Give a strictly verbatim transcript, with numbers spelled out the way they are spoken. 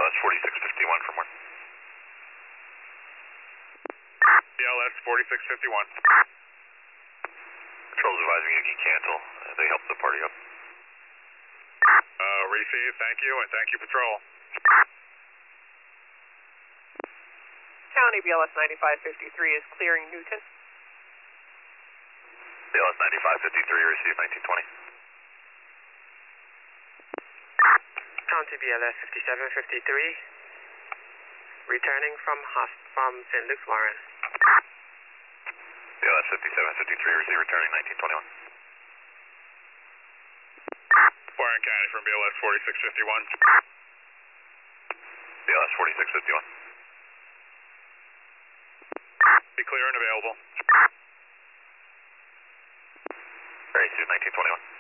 S forty-six fifty-one from where? B L S forty-six fifty-one. Patrol's advising you can cancel. They help the party up. Uh, receive, thank you, and thank you, Patrol. County B L S ninety-five fifty-three is clearing Newton. B L S ninety-five fifty-three, receive nineteen twenty. County B L S fifty-seven fifty-three, returning from Hosp from Saint Luke's Warren. B L S fifty-seven fifty-three, receive returning nineteen twenty-one. Warren County from B L S forty-six fifty-one. B L S forty-six fifty-one. Be clear and available. Receive nineteen twenty-one.